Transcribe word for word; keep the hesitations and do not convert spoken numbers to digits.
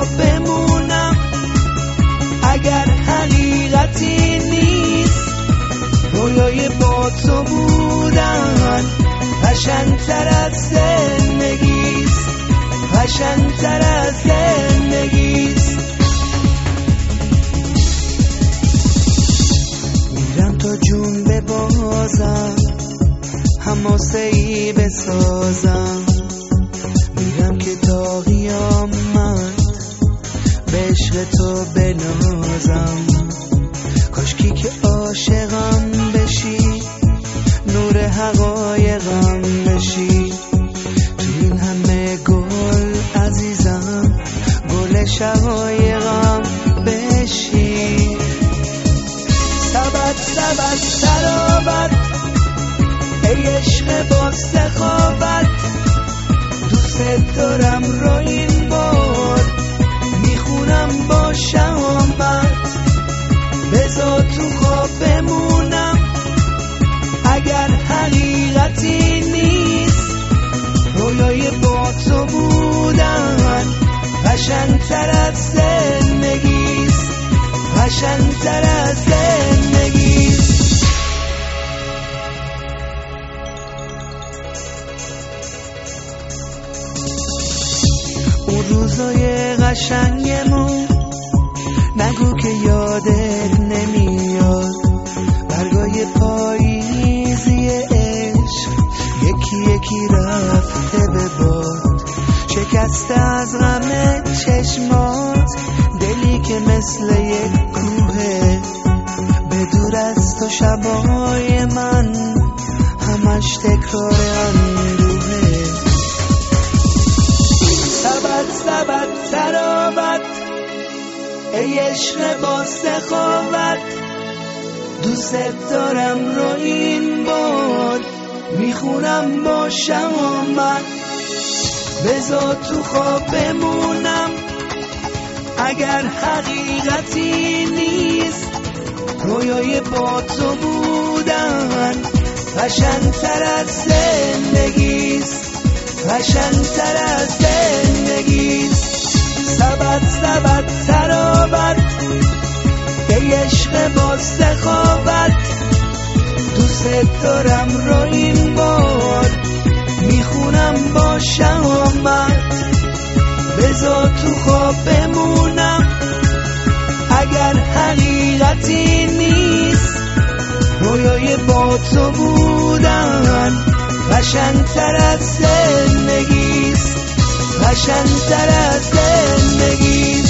خواب بمونم اگر حقیقتی نیست. رویای با تو بودن قشنگ‌تر از زندگیست، قشنگ‌تر از زندگیست. میرم تا جون ببازم، حماسه‌ای بسازم. میرم که تا قیامت به عشق تو بنازم. کاشکی که عاشقم بشی، نور حقایقم بشی. تو این همه گل عزیزم، گل شقایقم بشی. سبد سبد سرابت ای عشق با سخاوت، دوست دارم رو این بار میخونم با شهامت. بذار تو خواب بمونم اگر حقیقتی نیست. رویای با تو بودن قشنگ‌تر از زندگیست، قشنگ‌تر از زندگیست. اون روزای قشنگمون نگو که یادت نمیاد. برگای پاییزی عشق یکی یکی رفته به باد. شکسته از غم چشمات دلی که مثل یک کوهه. به دور از تو شبای من همش تکرار اندوهه. سبد سبد سرابت ای عشق با سخاوت، دوست دارم رو این بار میخونم با شهامت. بذار تو خواب بمونم اگر حقیقتی نیست. رویای با تو بودن قشنگ‌تر از زندگیست، قشنگ‌تر از زندگیست. سبد سبد سرابت ای عشق با سخاوت، دوست دارم رو این بار میخونم با شهامت. بذار تو خواب بمونم اگر حقیقتی نیست. رویای با تو بودن قشنگ‌تر از زندگیست، قشنگ‌تر از زندگی.